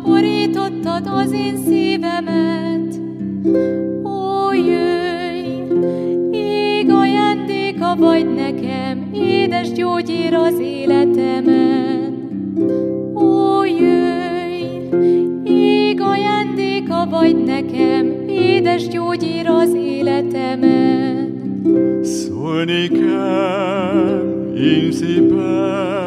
borítottad az én szívemet. Ó, jöjj, ég ajándéka vagy nekem, édes gyógyír az életemen. Ó, jöjj, ég ajándéka vagy nekem, édes gyógyír az életemen. Szólni kell, én szépen,